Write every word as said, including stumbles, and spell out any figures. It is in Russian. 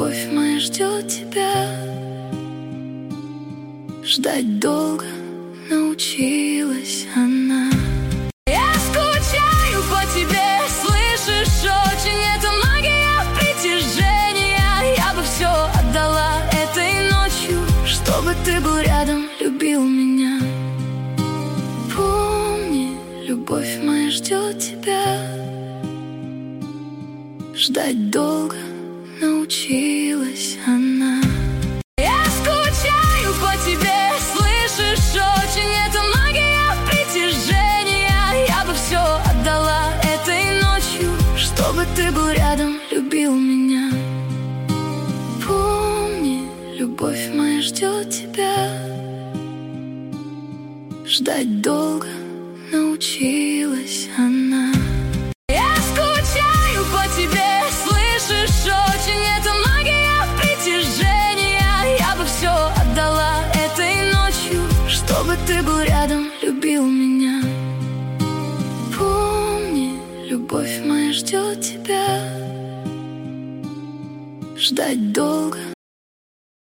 любовь моя ждет тебя. Ждать долго научилась она. Я скучаю по тебе, слышишь, очень. Это магия притяжения. Я бы все отдала этой ночью, чтобы ты был рядом, любил меня. Помни, любовь моя ждет тебя. Ждать долго научилась она. Я скучаю по тебе, слышишь, очень. Это магия притяжения. Я бы все отдала этой ночью, чтобы ты был рядом, любил меня. Помни, любовь моя ждет тебя. Ждать долго научилась она. Я скучаю по тебе, слышишь, очень. Это магия притяжения. Я бы все отдала этой ночью, чтобы ты был рядом, любил меня. Помни, любовь моя ждет тебя. Ждать долго